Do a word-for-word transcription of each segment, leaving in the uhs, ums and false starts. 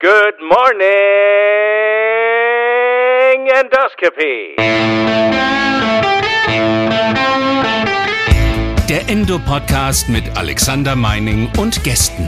Good morning, Endoscopy. Der Endo-Podcast mit Alexander Meining und Gästen.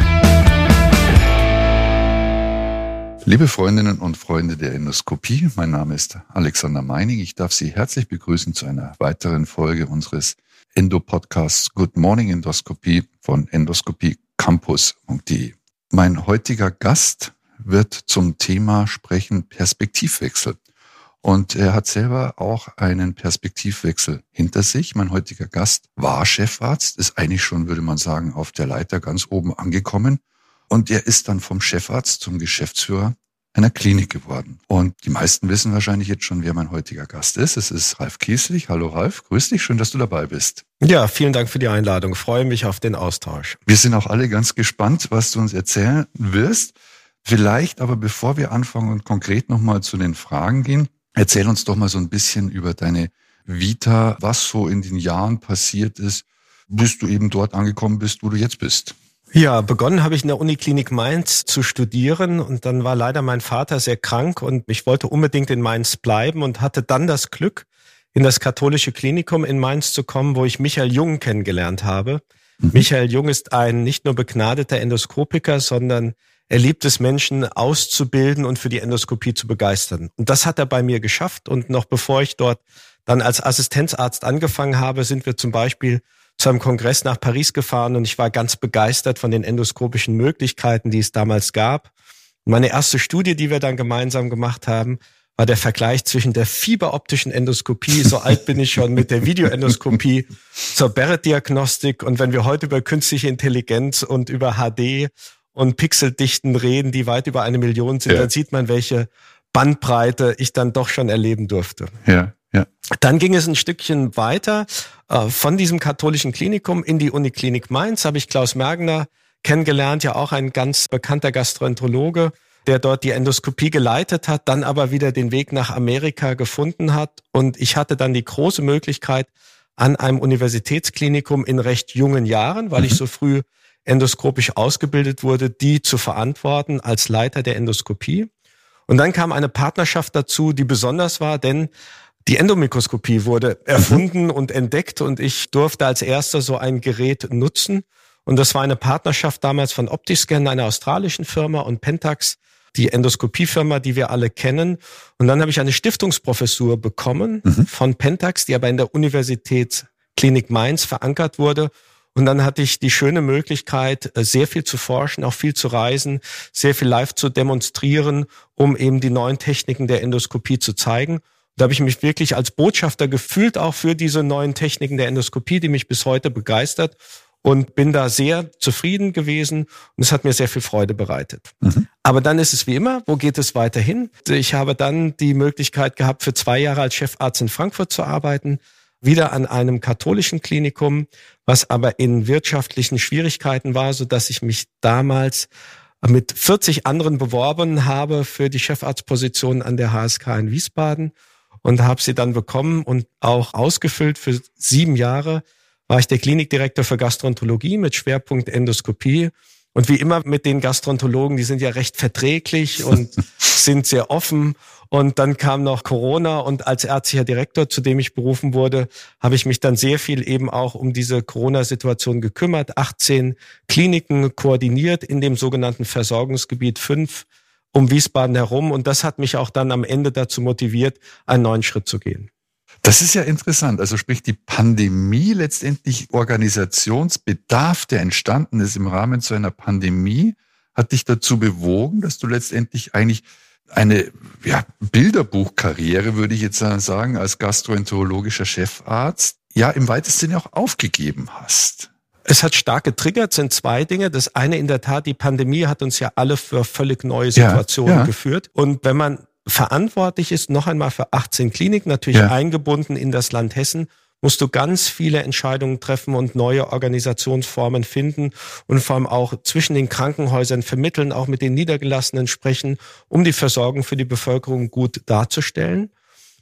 Liebe Freundinnen und Freunde der Endoskopie, mein Name ist Alexander Meining. Ich darf Sie herzlich begrüßen zu einer weiteren Folge unseres Endo-Podcasts Good Morning Endoscopy von endoskopie campus punkt de. Mein heutiger Gast wird zum Thema sprechen Perspektivwechsel. Und er hat selber auch einen Perspektivwechsel hinter sich. Mein heutiger Gast war Chefarzt, ist eigentlich schon, würde man sagen, auf der Leiter ganz oben angekommen. Und er ist dann vom Chefarzt zum Geschäftsführer einer Klinik geworden. Und die meisten wissen wahrscheinlich jetzt schon, wer mein heutiger Gast ist. Es ist Ralf Kieslich. Hallo Ralf, grüß dich, schön, dass du dabei bist. Ja, vielen Dank für die Einladung. Ich freue mich auf den Austausch. Wir sind auch alle ganz gespannt, was du uns erzählen wirst. Vielleicht aber, bevor wir anfangen und konkret nochmal zu den Fragen gehen, erzähl uns doch mal so ein bisschen über deine Vita, was so in den Jahren passiert ist, bis du eben dort angekommen bist, wo du jetzt bist. Ja, begonnen habe ich in der Uniklinik Mainz zu studieren und dann war leider mein Vater sehr krank und ich wollte unbedingt in Mainz bleiben und hatte dann das Glück, in das katholische Klinikum in Mainz zu kommen, wo ich Michael Jung kennengelernt habe. Mhm. Michael Jung ist ein nicht nur begnadeter Endoskopiker, sondern er liebt es, Menschen auszubilden und für die Endoskopie zu begeistern. Und das hat er bei mir geschafft. Und noch bevor ich dort dann als Assistenzarzt angefangen habe, sind wir zum Beispiel zu einem Kongress nach Paris gefahren und ich war ganz begeistert von den endoskopischen Möglichkeiten, die es damals gab. Und meine erste Studie, die wir dann gemeinsam gemacht haben, war der Vergleich zwischen der fieberoptischen Endoskopie, so alt bin ich schon, mit der Videoendoskopie zur Barrett-Diagnostik. Und wenn wir heute über künstliche Intelligenz und über H D und Pixeldichten reden, die weit über eine Million sind, ja, dann sieht man, welche Bandbreite ich dann doch schon erleben durfte. Ja, ja. Dann ging es ein Stückchen weiter. Äh, von diesem katholischen Klinikum in die Uniklinik Mainz habe ich Klaus Mergner kennengelernt, ja auch ein ganz bekannter Gastroenterologe, der dort die Endoskopie geleitet hat, dann aber wieder den Weg nach Amerika gefunden hat. Und ich hatte dann die große Möglichkeit, an einem Universitätsklinikum in recht jungen Jahren, weil mhm. ich so früh endoskopisch ausgebildet wurde, die zu verantworten als Leiter der Endoskopie. Und dann kam eine Partnerschaft dazu, die besonders war, denn die Endomikroskopie wurde erfunden und entdeckt und ich durfte als erster so ein Gerät nutzen. Und das war eine Partnerschaft damals von Optiscan, einer australischen Firma, und Pentax, die Endoskopiefirma, die wir alle kennen. Und dann habe ich eine Stiftungsprofessur bekommen mhm. von Pentax, die aber in der Universitätsklinik Mainz verankert wurde. Und dann hatte ich die schöne Möglichkeit, sehr viel zu forschen, auch viel zu reisen, sehr viel live zu demonstrieren, um eben die neuen Techniken der Endoskopie zu zeigen. Und da habe ich mich wirklich als Botschafter gefühlt, auch für diese neuen Techniken der Endoskopie, die mich bis heute begeistert, und bin da sehr zufrieden gewesen und es hat mir sehr viel Freude bereitet. Mhm. Aber dann ist es wie immer, wo geht es weiterhin? Ich habe dann die Möglichkeit gehabt, für zwei Jahre als Chefarzt in Frankfurt zu arbeiten, wieder an einem katholischen Klinikum, was aber in wirtschaftlichen Schwierigkeiten war, so dass ich mich damals mit vierzig anderen beworben habe für die Chefarztposition an der H S K in Wiesbaden und habe sie dann bekommen und auch ausgefüllt. Für sieben Jahre war ich der Klinikdirektor für Gastroenterologie mit Schwerpunkt Endoskopie. Und wie immer mit den Gastroenterologen, die sind ja recht verträglich und sind sehr offen. Und dann kam noch Corona und als ärztlicher Direktor, zu dem ich berufen wurde, habe ich mich dann sehr viel eben auch um diese Corona-Situation gekümmert. achtzehn Kliniken koordiniert in dem sogenannten Versorgungsgebiet fünf um Wiesbaden herum. Und das hat mich auch dann am Ende dazu motiviert, einen neuen Schritt zu gehen. Das ist ja interessant. Also sprich, die Pandemie, letztendlich Organisationsbedarf, der entstanden ist im Rahmen zu einer Pandemie, hat dich dazu bewogen, dass du letztendlich eigentlich eine ja, Bilderbuchkarriere, würde ich jetzt sagen, als gastroenterologischer Chefarzt, ja im weitesten Sinne auch aufgegeben hast. Es hat stark getriggert, sind zwei Dinge. Das eine in der Tat, die Pandemie hat uns ja alle für völlig neue Situationen ja, ja. geführt. Und wenn man verantwortlich ist, noch einmal für achtzehn Kliniken, natürlich ja. eingebunden in das Land Hessen, musst du ganz viele Entscheidungen treffen und neue Organisationsformen finden und vor allem auch zwischen den Krankenhäusern vermitteln, auch mit den Niedergelassenen sprechen, um die Versorgung für die Bevölkerung gut darzustellen.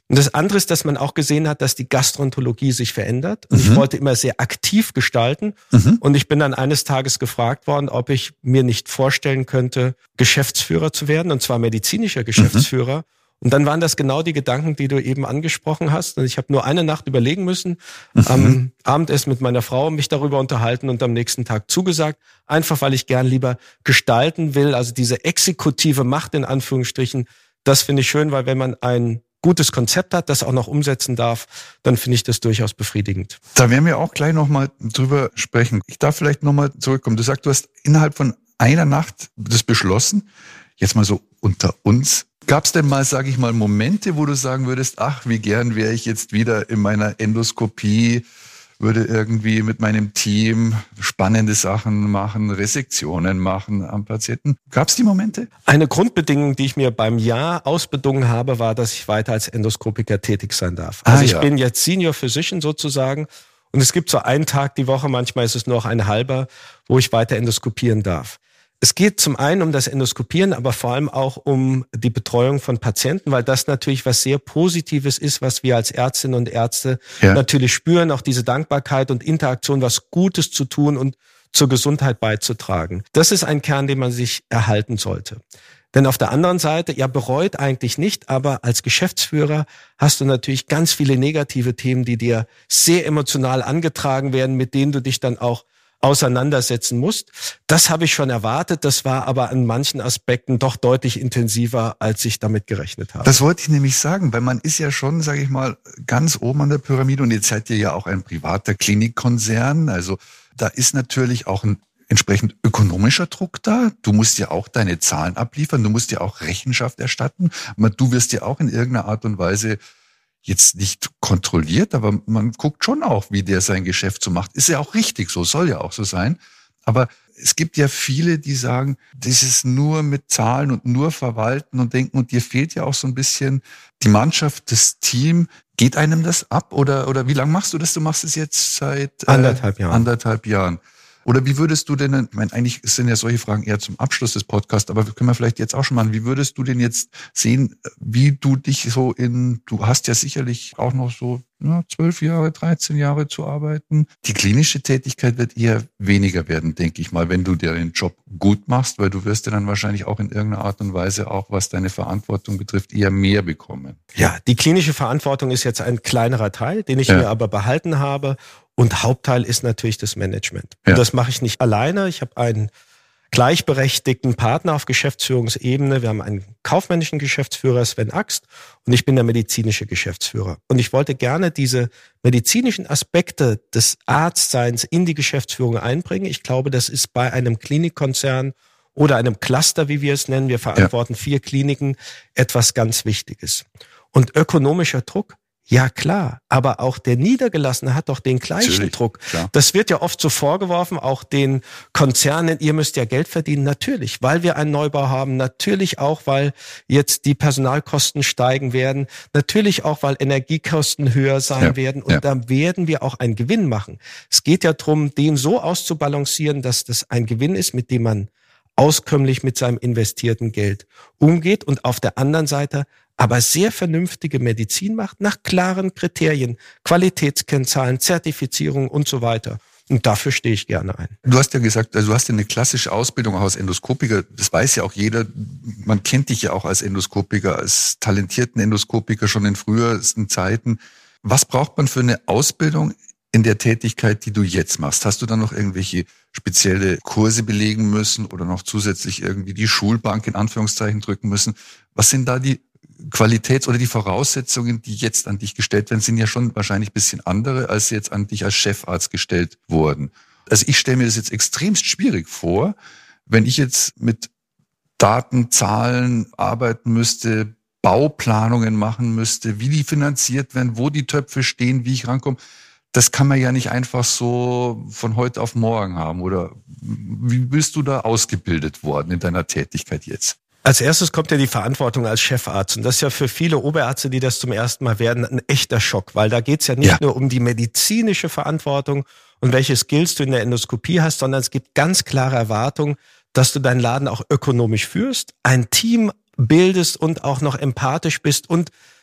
Und das andere ist, dass man auch gesehen hat, dass die Gastroenterologie sich verändert. Und mhm. ich wollte immer sehr aktiv gestalten. Mhm. Und ich bin dann eines Tages gefragt worden, ob ich mir nicht vorstellen könnte, Geschäftsführer zu werden, und zwar medizinischer Geschäftsführer. Mhm. Und dann waren das genau die Gedanken, die du eben angesprochen hast. Und ich habe nur eine Nacht überlegen müssen, mhm. am Abendessen mit meiner Frau mich darüber unterhalten und am nächsten Tag zugesagt. Einfach, weil ich gern lieber gestalten will. Also diese exekutive Macht in Anführungsstrichen, das finde ich schön, weil wenn man ein gutes Konzept hat, das auch noch umsetzen darf, dann finde ich das durchaus befriedigend. Da werden wir auch gleich nochmal drüber sprechen. Ich darf vielleicht nochmal zurückkommen. Du sagst, du hast innerhalb von einer Nacht das beschlossen. Jetzt mal so unter uns. Gab es denn mal, sage ich mal, Momente, wo du sagen würdest, ach, wie gern wäre ich jetzt wieder in meiner Endoskopie, würde irgendwie mit meinem Team spannende Sachen machen, Resektionen machen am Patienten. Gab es die Momente? Eine Grundbedingung, die ich mir beim Jahr ausbedungen habe, war, dass ich weiter als Endoskopiker tätig sein darf. Also ah, ich ja. bin jetzt Senior Physician sozusagen und es gibt so einen Tag die Woche, manchmal ist es nur noch ein halber, wo ich weiter endoskopieren darf. Es geht zum einen um das Endoskopieren, aber vor allem auch um die Betreuung von Patienten, weil das natürlich was sehr Positives ist, was wir als Ärztinnen und Ärzte ja. natürlich spüren, auch diese Dankbarkeit und Interaktion, was Gutes zu tun und zur Gesundheit beizutragen. Das ist ein Kern, den man sich erhalten sollte. Denn auf der anderen Seite, ja, bereut eigentlich nicht, aber als Geschäftsführer hast du natürlich ganz viele negative Themen, die dir sehr emotional angetragen werden, mit denen du dich dann auch auseinandersetzen musst. Das habe ich schon erwartet, das war aber an manchen Aspekten doch deutlich intensiver, als ich damit gerechnet habe. Das wollte ich nämlich sagen, weil man ist ja schon, sage ich mal, ganz oben an der Pyramide und jetzt seid ihr ja auch ein privater Klinikkonzern, also da ist natürlich auch ein entsprechend ökonomischer Druck da. Du musst ja auch deine Zahlen abliefern, du musst ja auch Rechenschaft erstatten, aber du wirst ja auch in irgendeiner Art und Weise jetzt nicht kontrolliert, aber man guckt schon auch, wie der sein Geschäft so macht. Ist ja auch richtig so, soll ja auch so sein. Aber es gibt ja viele, die sagen, das ist nur mit Zahlen und nur verwalten und denken, und dir fehlt ja auch so ein bisschen die Mannschaft, das Team. Geht einem das ab? Oder, oder wie lange machst du das? Du machst es jetzt seit äh, anderthalb Jahren. Anderthalb Jahren. Oder wie würdest du denn, ich meine, eigentlich sind ja solche Fragen eher zum Abschluss des Podcasts, aber können wir vielleicht jetzt auch schon mal, wie würdest du denn jetzt sehen, wie du dich so in, du hast ja sicherlich auch noch so ja, zwölf Jahre, dreizehn Jahre zu arbeiten. Die klinische Tätigkeit wird eher weniger werden, denke ich mal, wenn du dir den Job gut machst, weil du wirst ja dann wahrscheinlich auch in irgendeiner Art und Weise auch, was deine Verantwortung betrifft, eher mehr bekommen. Ja, die klinische Verantwortung ist jetzt ein kleinerer Teil, den ich ja. mir aber behalten habe. Und Hauptteil ist natürlich das Management. Ja. Und das mache ich nicht alleine. Ich habe einen gleichberechtigten Partner auf Geschäftsführungsebene. Wir haben einen kaufmännischen Geschäftsführer, Sven Axt, und ich bin der medizinische Geschäftsführer. Und ich wollte gerne diese medizinischen Aspekte des Arztseins in die Geschäftsführung einbringen. Ich glaube, das ist bei einem Klinikkonzern oder einem Cluster, wie wir es nennen, wir verantworten ja. vier Kliniken, etwas ganz Wichtiges. Und ökonomischer Druck, ja klar, aber auch der Niedergelassene hat doch den gleichen Natürlich, Druck. Klar. Das wird ja oft so vorgeworfen, auch den Konzernen, ihr müsst ja Geld verdienen. Natürlich, weil wir einen Neubau haben, natürlich auch, weil jetzt die Personalkosten steigen werden, natürlich auch, weil Energiekosten höher sein ja, werden und ja. da werden wir auch einen Gewinn machen. Es geht ja darum, den so auszubalancieren, dass das ein Gewinn ist, mit dem man auskömmlich mit seinem investierten Geld umgeht und auf der anderen Seite aber sehr vernünftige Medizin macht, nach klaren Kriterien, Qualitätskennzahlen, Zertifizierung und so weiter. Und dafür stehe ich gerne ein. Du hast ja gesagt, also du hast ja eine klassische Ausbildung auch als Endoskopiker. Das weiß ja auch jeder. Man kennt dich ja auch als Endoskopiker, als talentierten Endoskopiker schon in frühesten Zeiten. Was braucht man für eine Ausbildung in der Tätigkeit, die du jetzt machst? Hast du dann noch irgendwelche spezielle Kurse belegen müssen oder noch zusätzlich irgendwie die Schulbank in Anführungszeichen drücken müssen? Was sind da die Qualitäts- oder die Voraussetzungen, die jetzt an dich gestellt werden, sind ja schon wahrscheinlich ein bisschen andere, als jetzt an dich als Chefarzt gestellt wurden. Also ich stelle mir das jetzt extremst schwierig vor, wenn ich jetzt mit Daten, Zahlen arbeiten müsste, Bauplanungen machen müsste, wie die finanziert werden, wo die Töpfe stehen, wie ich rankomme. Das kann man ja nicht einfach so von heute auf morgen haben. Oder wie bist du da ausgebildet worden in deiner Tätigkeit jetzt? Als erstes kommt ja die Verantwortung als Chefarzt. Und das ist ja für viele Oberärzte, die das zum ersten Mal werden, ein echter Schock. Weil da geht's ja nicht ja. nur um die medizinische Verantwortung und welche Skills du in der Endoskopie hast, sondern es gibt ganz klare Erwartungen, dass du deinen Laden auch ökonomisch führst, ein Team bildest und auch noch empathisch bist und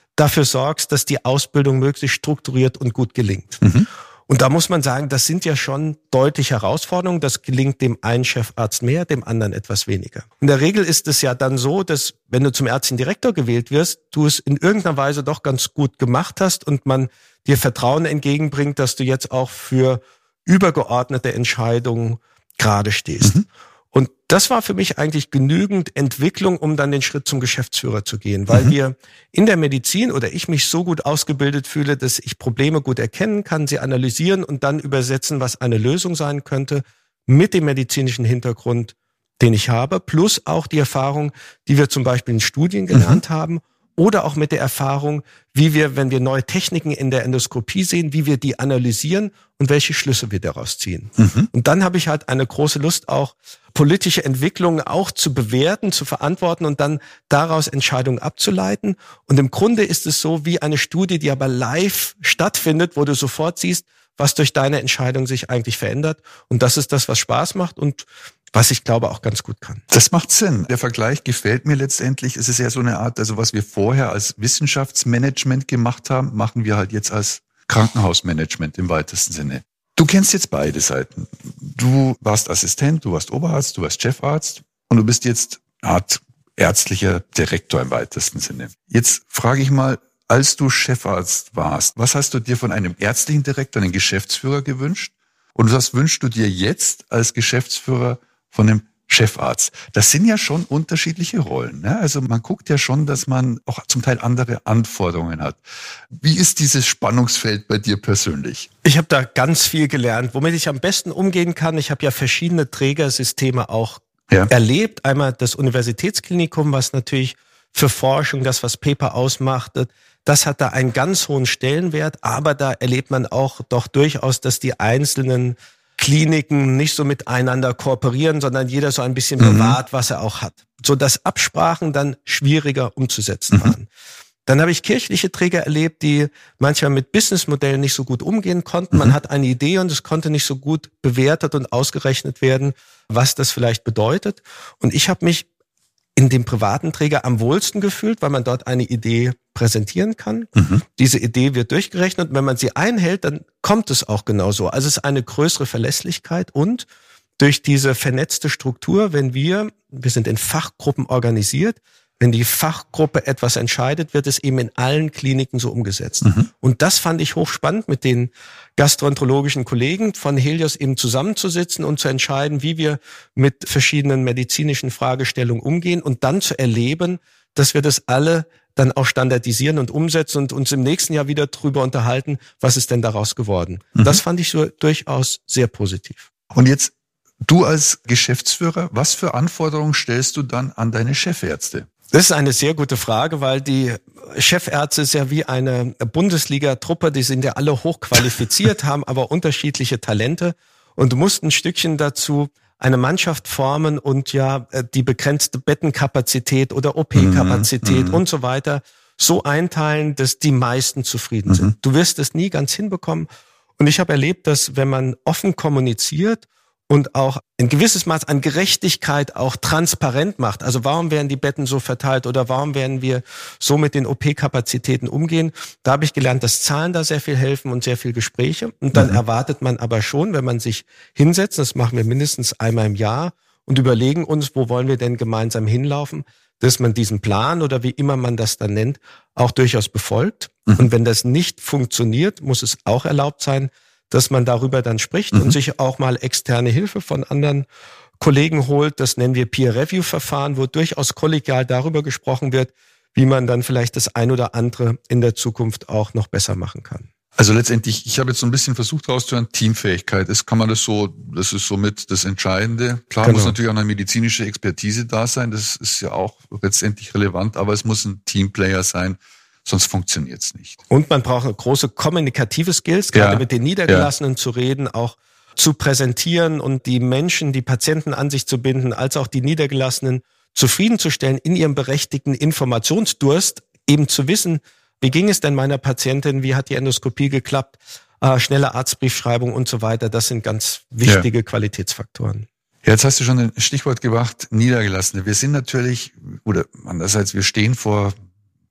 dafür sorgst, dass die Ausbildung möglichst strukturiert und gut gelingt. Mhm. Und da muss man sagen, das sind ja schon deutliche Herausforderungen. Das gelingt dem einen Chefarzt mehr, dem anderen etwas weniger. In der Regel ist es ja dann so, dass wenn du zum ärztlichen Direktor gewählt wirst, du es in irgendeiner Weise doch ganz gut gemacht hast und man dir Vertrauen entgegenbringt, dass du jetzt auch für übergeordnete Entscheidungen gerade stehst. Mhm. Und das war für mich eigentlich genügend Entwicklung, um dann den Schritt zum Geschäftsführer zu gehen, weil mhm. wir in der Medizin oder ich mich so gut ausgebildet fühle, dass ich Probleme gut erkennen kann, sie analysieren und dann übersetzen, was eine Lösung sein könnte, mit dem medizinischen Hintergrund, den ich habe, plus auch die Erfahrung, die wir zum Beispiel in Studien gelernt mhm. haben, oder auch mit der Erfahrung, wie wir, wenn wir neue Techniken in der Endoskopie sehen, wie wir die analysieren und welche Schlüsse wir daraus ziehen. Mhm. Und dann habe ich halt eine große Lust, auch politische Entwicklungen auch zu bewerten, zu verantworten und dann daraus Entscheidungen abzuleiten. Und im Grunde ist es so wie eine Studie, die aber live stattfindet, wo du sofort siehst, was durch deine Entscheidung sich eigentlich verändert. Und das ist das, was Spaß macht und was ich glaube auch ganz gut kann. Das macht Sinn. Der Vergleich gefällt mir letztendlich. Es ist ja so eine Art, also was wir vorher als Wissenschaftsmanagement gemacht haben, machen wir halt jetzt als Krankenhausmanagement im weitesten Sinne. Du kennst jetzt beide Seiten. Du warst Assistent, du warst Oberarzt, du warst Chefarzt und du bist jetzt eine Art ärztlicher Direktor im weitesten Sinne. Jetzt frage ich mal, als du Chefarzt warst, was hast du dir von einem ärztlichen Direktor, einem Geschäftsführer gewünscht? Und was wünschst du dir jetzt als Geschäftsführer von einem Chefarzt? Das sind ja schon unterschiedliche Rollen, ne? Also man guckt ja schon, dass man auch zum Teil andere Anforderungen hat. Wie ist dieses Spannungsfeld bei dir persönlich? Ich habe da ganz viel gelernt, womit ich am besten umgehen kann. Ich habe ja verschiedene Trägersysteme auch ja. erlebt. Einmal das Universitätsklinikum, was natürlich für Forschung, das was Paper ausmacht, das hat da einen ganz hohen Stellenwert. Aber da erlebt man auch doch durchaus, dass die einzelnen Kliniken nicht so miteinander kooperieren, sondern jeder so ein bisschen mhm. bewahrt, was er auch hat. So dass Absprachen dann schwieriger umzusetzen mhm. waren. Dann habe ich kirchliche Träger erlebt, die manchmal mit Businessmodellen nicht so gut umgehen konnten. Man mhm. hat eine Idee und es konnte nicht so gut bewertet und ausgerechnet werden, was das vielleicht bedeutet. Und ich habe mich in dem privaten Träger am wohlsten gefühlt, weil man dort eine Idee präsentieren kann. Mhm. Diese Idee wird durchgerechnet und wenn man sie einhält, dann kommt es auch genauso. Also es ist eine größere Verlässlichkeit und durch diese vernetzte Struktur, wenn wir, wir sind in Fachgruppen organisiert, wenn die Fachgruppe etwas entscheidet, wird es eben in allen Kliniken so umgesetzt. Mhm. Und das fand ich hochspannend, mit den gastroenterologischen Kollegen von Helios eben zusammenzusitzen und zu entscheiden, wie wir mit verschiedenen medizinischen Fragestellungen umgehen und dann zu erleben, dass wir das alle dann auch standardisieren und umsetzen und uns im nächsten Jahr wieder drüber unterhalten, was ist denn daraus geworden. Mhm. Das fand ich so durchaus sehr positiv. Und jetzt, du als Geschäftsführer, was für Anforderungen stellst du dann an deine Chefärzte? Das ist eine sehr gute Frage, weil die Chefärzte ist ja wie eine Bundesliga-Truppe, die sind ja alle hochqualifiziert, haben aber unterschiedliche Talente und du musst ein Stückchen dazu eine Mannschaft formen und ja die begrenzte Bettenkapazität oder O P-Kapazität mhm. und so weiter so einteilen, dass die meisten zufrieden sind. Mhm. Du wirst es nie ganz hinbekommen und ich habe erlebt, dass wenn man offen kommuniziert und auch ein gewisses Maß an Gerechtigkeit auch transparent macht. Also warum werden die Betten so verteilt oder warum werden wir so mit den O P-Kapazitäten umgehen? Da habe ich gelernt, dass Zahlen da sehr viel helfen und sehr viel Gespräche. Und dann mhm. erwartet man aber schon, wenn man sich hinsetzt, das machen wir mindestens einmal im Jahr und überlegen uns, wo wollen wir denn gemeinsam hinlaufen, dass man diesen Plan oder wie immer man das dann nennt, auch durchaus befolgt. Mhm. Und wenn das nicht funktioniert, muss es auch erlaubt sein, dass man darüber dann spricht mhm. und sich auch mal externe Hilfe von anderen Kollegen holt. Das nennen wir Peer-Review-Verfahren, wo durchaus kollegial darüber gesprochen wird, wie man dann vielleicht das ein oder andere in der Zukunft auch noch besser machen kann. Also letztendlich, ich habe jetzt so ein bisschen versucht rauszuhören, Teamfähigkeit. Ist, kann man das so, das ist somit das Entscheidende. Klar genau. muss natürlich auch eine medizinische Expertise da sein. Das ist ja auch letztendlich relevant, aber es muss ein Teamplayer sein. Sonst funktioniert's nicht. Und man braucht große kommunikative Skills, gerade ja, mit den Niedergelassenen ja. zu reden, auch zu präsentieren und die Menschen, die Patienten an sich zu binden, als auch die Niedergelassenen zufriedenzustellen in ihrem berechtigten Informationsdurst, eben zu wissen, wie ging es denn meiner Patientin, wie hat die Endoskopie geklappt, äh, schnelle Arztbriefschreibung und so weiter. Das sind ganz wichtige ja. Qualitätsfaktoren. Ja, jetzt hast du schon ein Stichwort gebracht, Niedergelassene. Wir sind natürlich, oder andererseits, wir stehen vor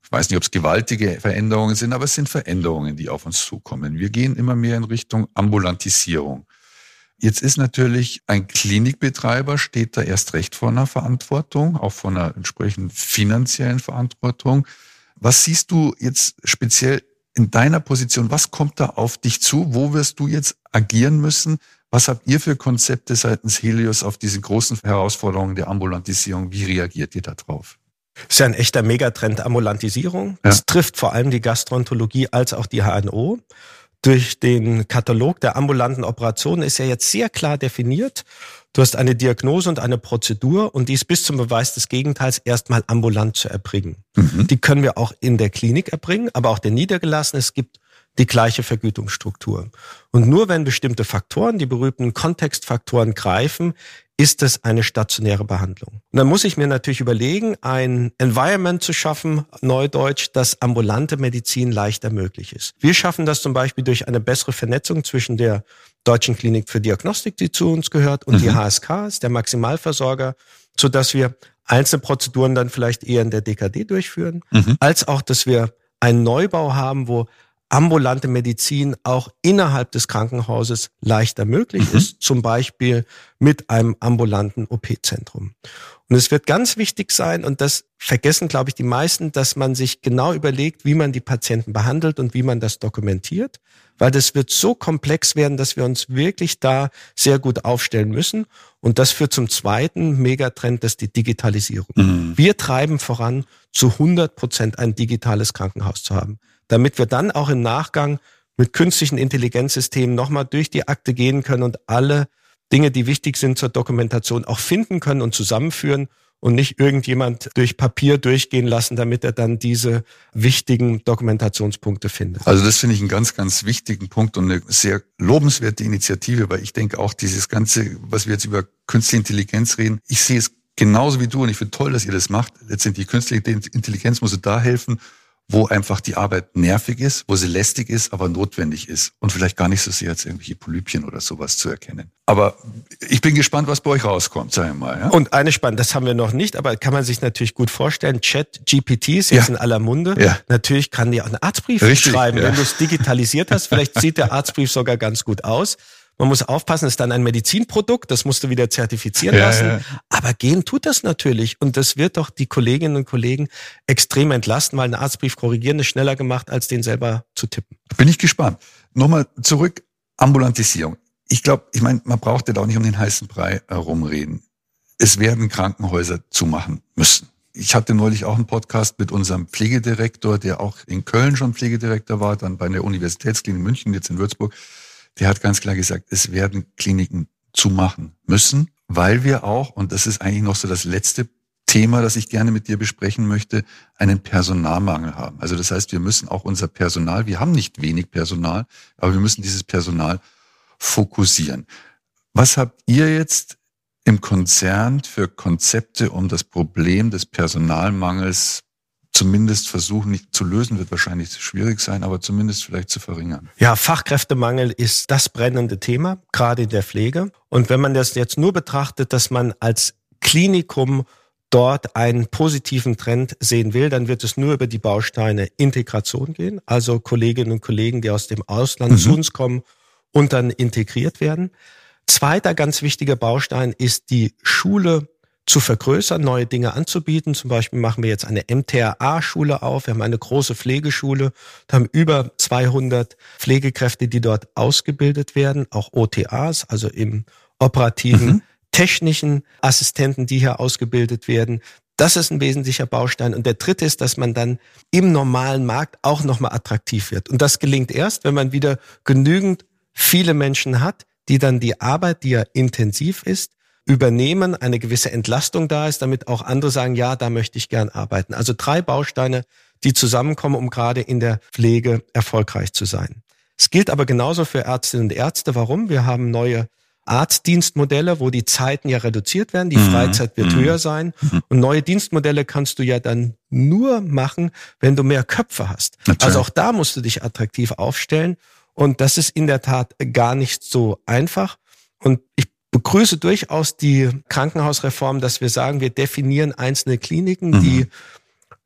Ich weiß nicht, ob es gewaltige Veränderungen sind, aber es sind Veränderungen, die auf uns zukommen. Wir gehen immer mehr in Richtung Ambulantisierung. Jetzt ist natürlich ein Klinikbetreiber, steht da erst recht vor einer Verantwortung, auch vor einer entsprechenden finanziellen Verantwortung. Was siehst du jetzt speziell in deiner Position? Was kommt da auf dich zu? Wo wirst du jetzt agieren müssen? Was habt ihr für Konzepte seitens Helios auf diese großen Herausforderungen der Ambulantisierung? Wie reagiert ihr da drauf? Das ist ja ein echter Megatrend, Ambulantisierung. Ja. Das trifft vor allem die Gastroenterologie als auch die H N O. Durch den Katalog der ambulanten Operationen ist ja jetzt sehr klar definiert. Du hast eine Diagnose und eine Prozedur und die ist bis zum Beweis des Gegenteils erstmal ambulant zu erbringen. Mhm. Die können wir auch in der Klinik erbringen, aber auch der Niedergelassene. Es gibt die gleiche Vergütungsstruktur. Und nur wenn bestimmte Faktoren, die berühmten Kontextfaktoren greifen, ist es eine stationäre Behandlung. Und dann muss ich mir natürlich überlegen, ein Environment zu schaffen, neudeutsch, dass ambulante Medizin leichter möglich ist. Wir schaffen das zum Beispiel durch eine bessere Vernetzung zwischen der Deutschen Klinik für Diagnostik, die zu uns gehört, und mhm. die H S K, ist der Maximalversorger, sodass wir einzelne Prozeduren dann vielleicht eher in der D K D durchführen, mhm. als auch, dass wir einen Neubau haben, wo ambulante Medizin auch innerhalb des Krankenhauses leichter möglich mhm. ist, zum Beispiel mit einem ambulanten O P-Zentrum. Und es wird ganz wichtig sein, und das vergessen, glaube ich, die meisten, dass man sich genau überlegt, wie man die Patienten behandelt und wie man das dokumentiert, weil das wird so komplex werden, dass wir uns wirklich da sehr gut aufstellen müssen. Und das führt zum zweiten Megatrend, das ist die Digitalisierung. Mhm. Wir treiben voran, zu hundert Prozent ein digitales Krankenhaus zu haben, damit wir dann auch im Nachgang mit künstlichen Intelligenzsystemen nochmal durch die Akte gehen können und alle Dinge, die wichtig sind zur Dokumentation, auch finden können und zusammenführen und nicht irgendjemand durch Papier durchgehen lassen, damit er dann diese wichtigen Dokumentationspunkte findet. Also das finde ich einen ganz, ganz wichtigen Punkt und eine sehr lobenswerte Initiative, weil ich denke auch dieses Ganze, was wir jetzt über künstliche Intelligenz reden, ich sehe es genauso wie du und ich finde toll, dass ihr das macht. Letztendlich künstliche Intelligenz muss da helfen, wo einfach die Arbeit nervig ist, wo sie lästig ist, aber notwendig ist und vielleicht gar nicht so sehr als irgendwelche Polypien oder sowas zu erkennen. Aber ich bin gespannt, was bei euch rauskommt, sagen wir mal. Ja? Und eine spannende, das haben wir noch nicht, aber kann man sich natürlich gut vorstellen, Chat G P T ist jetzt ja. in aller Munde. Ja. Natürlich kann dir auch einen Arztbrief Richtig, schreiben, ja. wenn du es digitalisiert hast. Vielleicht sieht der Arztbrief sogar ganz gut aus. Man muss aufpassen, es ist dann ein Medizinprodukt, das musst du wieder zertifizieren ja, lassen. Ja. Aber gehen tut das natürlich. Und das wird doch die Kolleginnen und Kollegen extrem entlasten, weil ein Arztbrief korrigieren ist schneller gemacht, als den selber zu tippen. Bin ich gespannt. Nochmal zurück, Ambulantisierung. Ich glaube, ich meine, man braucht ja da auch nicht um den heißen Brei herumreden. Es werden Krankenhäuser zumachen müssen. Ich hatte neulich auch einen Podcast mit unserem Pflegedirektor, der auch in Köln schon Pflegedirektor war, dann bei der Universitätsklinik München, jetzt in Würzburg. Der hat ganz klar gesagt, es werden Kliniken zumachen müssen, weil wir auch, und das ist eigentlich noch so das letzte Thema, das ich gerne mit dir besprechen möchte, einen Personalmangel haben. Also das heißt, wir müssen auch unser Personal, wir haben nicht wenig Personal, aber wir müssen dieses Personal fokussieren. Was habt ihr jetzt im Konzern für Konzepte, um das Problem des Personalmangels zumindest versuchen, nicht zu lösen, wird wahrscheinlich schwierig sein, aber zumindest vielleicht zu verringern? Ja, Fachkräftemangel ist das brennende Thema, gerade in der Pflege. Und wenn man das jetzt nur betrachtet, dass man als Klinikum dort einen positiven Trend sehen will, dann wird es nur über die Bausteine Integration gehen, also Kolleginnen und Kollegen, die aus dem Ausland mhm. zu uns kommen und dann integriert werden. Zweiter ganz wichtiger Baustein ist die Schule zu vergrößern, neue Dinge anzubieten. Zum Beispiel machen wir jetzt eine M T R A-Schule auf. Wir haben eine große Pflegeschule, haben über zweihundert Pflegekräfte, die dort ausgebildet werden, auch O T As, also im operativen, mhm. technischen Assistenten, die hier ausgebildet werden. Das ist ein wesentlicher Baustein. Und der dritte ist, dass man dann im normalen Markt auch nochmal attraktiv wird. Und das gelingt erst, wenn man wieder genügend viele Menschen hat, die dann die Arbeit, die ja intensiv ist, übernehmen, eine gewisse Entlastung da ist, damit auch andere sagen, ja, da möchte ich gern arbeiten. Also drei Bausteine, die zusammenkommen, um gerade in der Pflege erfolgreich zu sein. Es gilt aber genauso für Ärztinnen und Ärzte. Warum? Wir haben neue Arztdienstmodelle, wo die Zeiten ja reduziert werden, die mhm. Freizeit wird mhm. höher sein. Mhm. Und neue Dienstmodelle kannst du ja dann nur machen, wenn du mehr Köpfe hast. Natürlich. Also auch da musst du dich attraktiv aufstellen. Und das ist in der Tat gar nicht so einfach. Und ich begrüße durchaus die Krankenhausreform, dass wir sagen, wir definieren einzelne Kliniken, mhm. die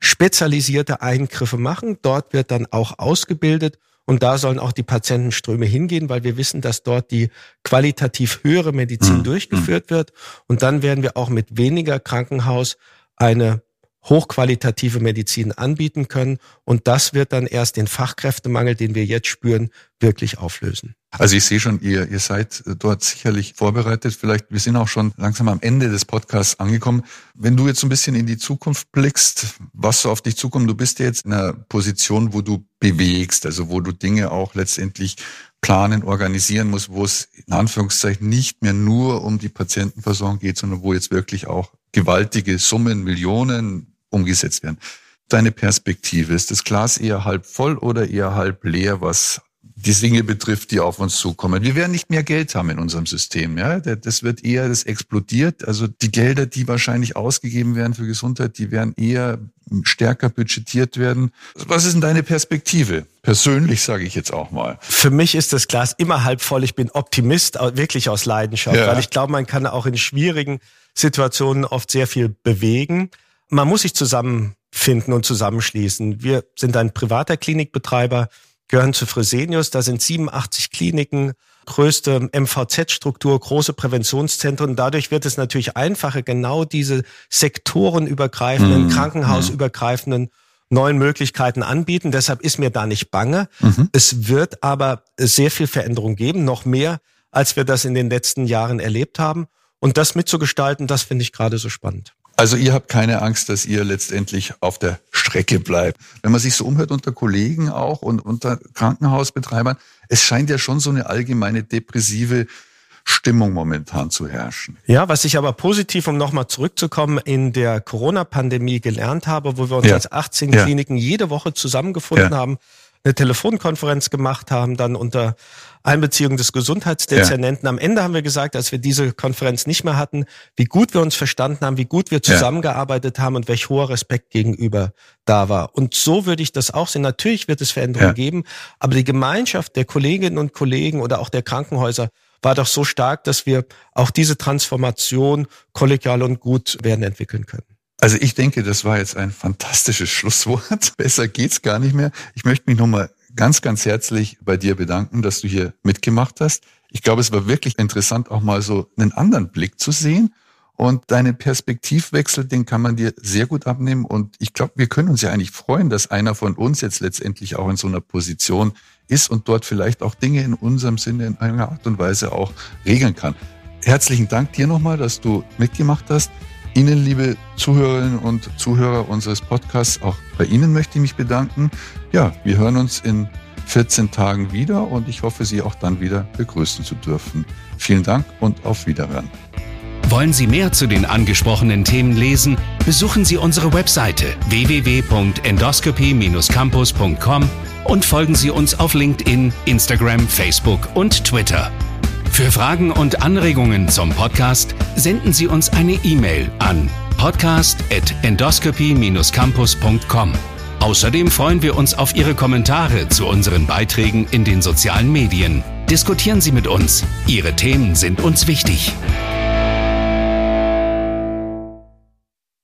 spezialisierte Eingriffe machen. Dort wird dann auch ausgebildet und da sollen auch die Patientenströme hingehen, weil wir wissen, dass dort die qualitativ höhere Medizin mhm. durchgeführt wird. Und dann werden wir auch mit weniger Krankenhaus eine hochqualitative Medizin anbieten können. Und das wird dann erst den Fachkräftemangel, den wir jetzt spüren, wirklich auflösen. Also ich sehe schon, ihr, ihr seid dort sicherlich vorbereitet. Vielleicht, wir sind auch schon langsam am Ende des Podcasts angekommen. Wenn du jetzt so ein bisschen in die Zukunft blickst, was so auf dich zukommt, du bist ja jetzt in einer Position, wo du bewegst, also wo du Dinge auch letztendlich planen, organisieren musst, wo es in Anführungszeichen nicht mehr nur um die Patientenversorgung geht, sondern wo jetzt wirklich auch gewaltige Summen, Millionen umgesetzt werden. Deine Perspektive, ist das Glas eher halb voll oder eher halb leer, was die Dinge betrifft, die auf uns zukommen? Wir werden nicht mehr Geld haben in unserem System, ja. Das wird eher, das explodiert. Also die Gelder, die wahrscheinlich ausgegeben werden für Gesundheit, die werden eher stärker budgetiert werden. Was ist denn deine Perspektive? Persönlich sage ich jetzt auch mal. Für mich ist das Glas immer halb voll. Ich bin Optimist, wirklich aus Leidenschaft, ja. Weil ich glaube, man kann auch in schwierigen Situationen oft sehr viel bewegen. Man muss sich zusammenfinden und zusammenschließen. Wir sind ein privater Klinikbetreiber, gehören zu Fresenius. Da sind siebenundachtzig Kliniken, größte M V Z-Struktur, große Präventionszentren. Dadurch wird es natürlich einfacher, genau diese sektorenübergreifenden, mhm. krankenhausübergreifenden neuen Möglichkeiten anbieten. Deshalb ist mir da nicht bange. Mhm. Es wird aber sehr viel Veränderung geben, noch mehr, als wir das in den letzten Jahren erlebt haben. Und das mitzugestalten, das finde ich gerade so spannend. Also ihr habt keine Angst, dass ihr letztendlich auf der Strecke bleibt. Wenn man sich so umhört unter Kollegen auch und unter Krankenhausbetreibern, es scheint ja schon so eine allgemeine depressive Stimmung momentan zu herrschen. Ja, was ich aber positiv, um nochmal zurückzukommen, in der Corona-Pandemie gelernt habe, wo wir uns ja. als achtzehn ja. Kliniken jede Woche zusammengefunden ja. haben, eine Telefonkonferenz gemacht haben, dann unter Einbeziehung des Gesundheitsdezernenten. Ja. Am Ende haben wir gesagt, als wir diese Konferenz nicht mehr hatten, wie gut wir uns verstanden haben, wie gut wir zusammengearbeitet ja. haben und welch hoher Respekt gegenüber da war. Und so würde ich das auch sehen. Natürlich wird es Veränderungen ja. geben, aber die Gemeinschaft der Kolleginnen und Kollegen oder auch der Krankenhäuser war doch so stark, dass wir auch diese Transformation kollegial und gut werden entwickeln können. Also ich denke, das war jetzt ein fantastisches Schlusswort. Besser geht's gar nicht mehr. Ich möchte mich nochmal ganz, ganz herzlich bei dir bedanken, dass du hier mitgemacht hast. Ich glaube, es war wirklich interessant, auch mal so einen anderen Blick zu sehen. Und deinen Perspektivwechsel, den kann man dir sehr gut abnehmen. Und ich glaube, wir können uns ja eigentlich freuen, dass einer von uns jetzt letztendlich auch in so einer Position ist und dort vielleicht auch Dinge in unserem Sinne in einer Art und Weise auch regeln kann. Herzlichen Dank dir nochmal, dass du mitgemacht hast. Ihnen, liebe Zuhörerinnen und Zuhörer unseres Podcasts, auch bei Ihnen möchte ich mich bedanken. Ja, wir hören uns in vierzehn Tagen wieder und ich hoffe, Sie auch dann wieder begrüßen zu dürfen. Vielen Dank und auf Wiederhören. Wollen Sie mehr zu den angesprochenen Themen lesen? Besuchen Sie unsere Webseite w w w punkt endoscopy dash campus punkt com und folgen Sie uns auf LinkedIn, Instagram, Facebook und Twitter. Für Fragen und Anregungen zum Podcast senden Sie uns eine E-Mail an podcast at endoscopy dash campus punkt com. Außerdem freuen wir uns auf Ihre Kommentare zu unseren Beiträgen in den sozialen Medien. Diskutieren Sie mit uns. Ihre Themen sind uns wichtig.